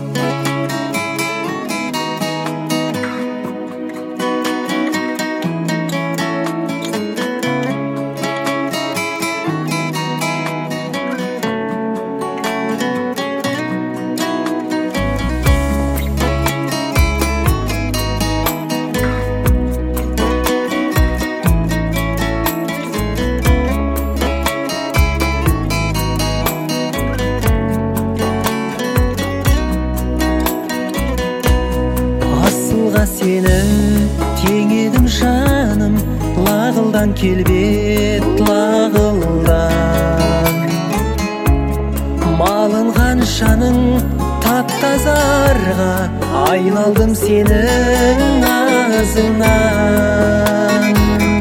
Сені тең едім жаным, лағылдан келбет лағылдан. Малынған жаның таптазарға, айналдым сенің азыңнан.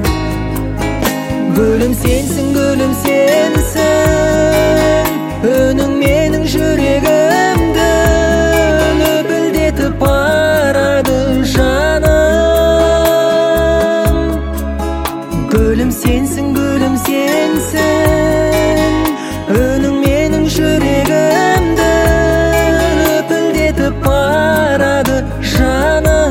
Гүлім сенсің, гүлім сенсің, үнің менің жүрегімді лүпілдетіп барады жаным. Гүлім сенсің, гүлім сенсің, үнің менің жүрегімді лүпілдетіп барады жаным.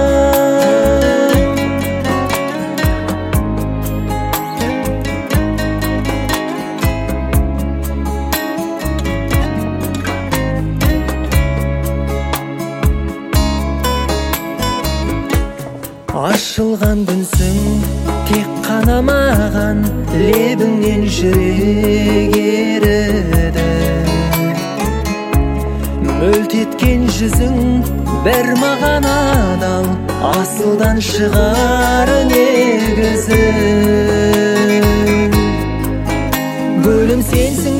Ашылған күнсің тек қана маған, лебіңнен жүрек еріді. Мөлт еткен жүзің бір маған адал, асылдан шығар негізі. Гүлім сенсің,